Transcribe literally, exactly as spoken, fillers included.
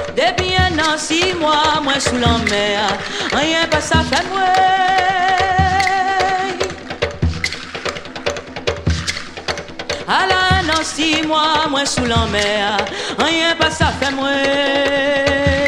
Depuis un an, six mois, moi sous la mer, rien pas ça fait moi. À la un an, six mois, moi sous la mer, rien pas ça fait moi.